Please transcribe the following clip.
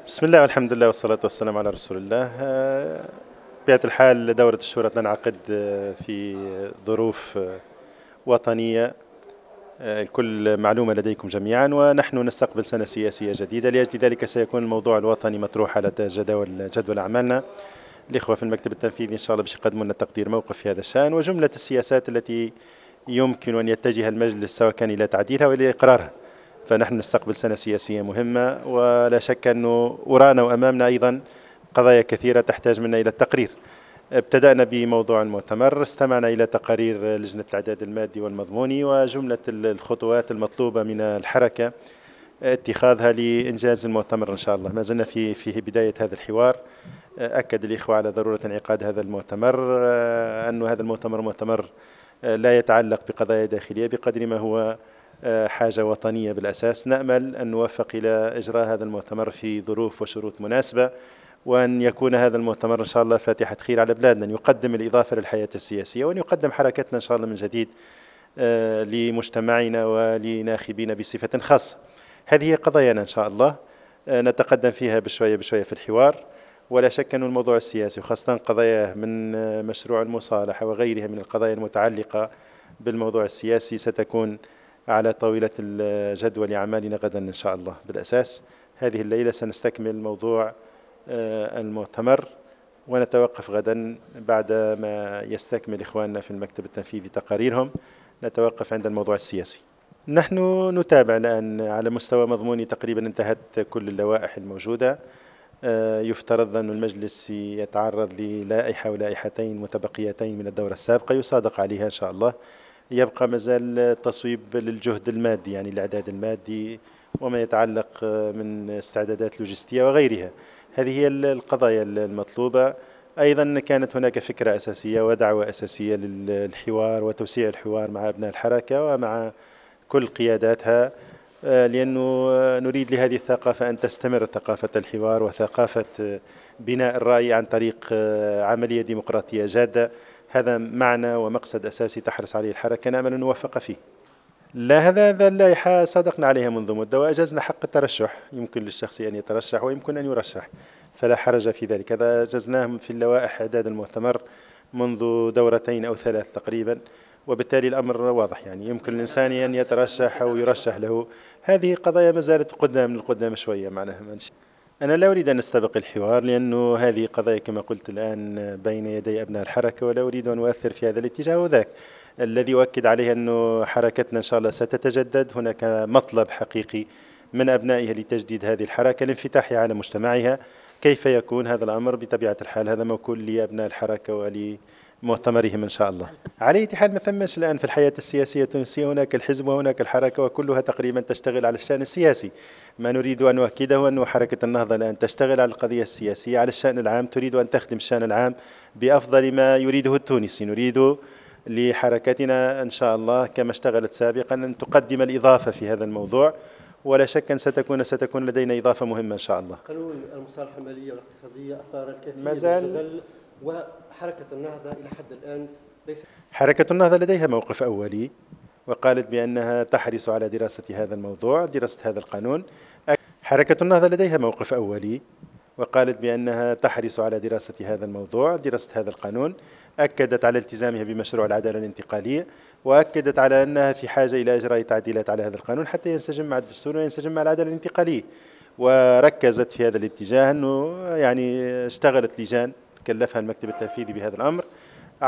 بسم الله والحمد لله والصلاة والسلام على رسول الله. بطبيعة الحال دورة الشورى تنعقد في ظروف وطنية. الكل معلومة لديكم جميعا، ونحن نستقبل سنة سياسية جديدة. لأجل ذلك سيكون الموضوع الوطني مطروح على جدول أعمالنا. الإخوة في المكتب التنفيذي إن شاء الله باش يقدموا لنا تقدير موقف في هذا الشأن، وجملة السياسات التي يمكن أن يتجه المجلس سواء كان إلى تعديلها وإلى إقرارها. فنحن نستقبل سنة سياسية مهمة، ولا شك أنه ورانا وأمامنا أيضا قضايا كثيرة تحتاج منا إلى التقرير. ابتدأنا بموضوع المؤتمر، استمعنا إلى تقارير لجنة الإعداد المادي والمضموني وجملة الخطوات المطلوبة من الحركة اتخاذها لإنجاز المؤتمر إن شاء الله. ما زلنا في بداية هذا الحوار. أكد الإخوة على ضرورة انعقاد هذا المؤتمر، أن هذا المؤتمر لا يتعلق بقضايا داخلية بقدر ما هو حاجة وطنية بالأساس. نأمل أن نوفق إلى إجراء هذا المؤتمر في ظروف وشروط مناسبة، وأن يكون هذا المؤتمر إن شاء الله فاتحة خير على بلادنا، أن يقدم الإضافة للحياة السياسية، وأن يقدم حركتنا إن شاء الله من جديد لمجتمعنا ولناخبين بصفة خاصة. هذه هي قضايانا إن شاء الله، نتقدم فيها بشوية بشوية في الحوار. ولا شك أن الموضوع السياسي وخاصة قضايا من مشروع المصالحة وغيرها من القضايا المتعلقة بالموضوع السياسي ستكون على طاولة الجدول أعمالنا غدا إن شاء الله. بالأساس هذه الليلة سنستكمل موضوع المؤتمر، ونتوقف غدا بعد ما يستكمل إخواننا في المكتب التنفيذي تقاريرهم، نتوقف عند الموضوع السياسي. نحن نتابع الآن على مستوى مضموني، تقريبا انتهت كل اللوائح الموجودة. يفترض أن المجلس يتعرض للائحة ولائحتين متبقيتين من الدورة السابقة يصادق عليها إن شاء الله. يبقى مازال تصويب للجهد المادي، يعني الإعداد المادي وما يتعلق من استعدادات لوجستية وغيرها. هذه هي القضايا المطلوبة. أيضا كانت هناك فكرة أساسية ودعوة أساسية للحوار وتوسيع الحوار مع أبناء الحركة ومع كل قياداتها، لأنه نريد لهذه الثقافة أن تستمر، ثقافة الحوار وثقافة بناء الرأي عن طريق عملية ديمقراطية جادة. هذا معنى ومقصد أساسي تحرص عليه الحركة، نأمل أن نوفق فيه. لا، هذا اللائحة صادقنا عليها منذ مدة، وأجزنا حق الترشح. يمكن للشخص أن يترشح ويمكن أن يرشح، فلا حرج في ذلك. هذا أجزناه في اللوائح إعداد المؤتمر منذ دورتين أو ثلاث تقريبا، وبالتالي الأمر واضح. يعني يمكن الإنسان أن يترشح أو يرشح له. هذه قضايا ما زالت قدام للقدام شوية معناها. أنا لا أريد أن أستبق الحوار، لأنه هذه قضايا كما قلت الآن بين يدي أبناء الحركة، ولا أريد أن أؤثر في هذا الاتجاه وذاك. الذي يؤكد عليه أن حركتنا إن شاء الله ستتجدد. هناك مطلب حقيقي من أبنائها لتجديد هذه الحركة، لانفتاحها على مجتمعها. كيف يكون هذا الأمر؟ بطبيعة الحال هذا موكول لأبناء الحركة ولمؤتمرهم إن شاء الله. على أي حال ما ثمش الآن في الحياة السياسية التونسية هناك الحزب وهناك الحركة، وكلها تقريبا تشتغل على الشأن السياسي. ما نريد أن نؤكده أن حركة النهضة الآن تشتغل على القضية السياسية، على الشأن العام، تريد أن تخدم الشأن العام بأفضل ما يريده التونسي. نريد لحركتنا إن شاء الله كما اشتغلت سابقا أن تقدم الإضافة في هذا الموضوع، ولا شك أن ستكون لدينا إضافة مهمة إن شاء الله. قانون المصالحة المالية والاقتصادية أثار الكثير من مازال الجدل، وحركة النهضة إلى حد الآن ليس. حركة النهضة لديها موقف أولي، وقالت بأنها تحرص على دراسة هذا الموضوع، دراسة هذا القانون. حركة النهضة لديها موقف أولي، وقالت بأنها تحرص على دراسة هذا الموضوع، دراسة هذا القانون. أكدت على التزامها بمشروع العدالة الانتقالية، وأكدت على أنها في حاجة إلى إجراء تعديلات على هذا القانون حتى ينسجم مع الدستور وينسجم مع العدالة الانتقالية. وركزت في هذا الاتجاه، أنه يعني اشتغلت لجان كلفها المكتب التنفيذي بهذا الأمر،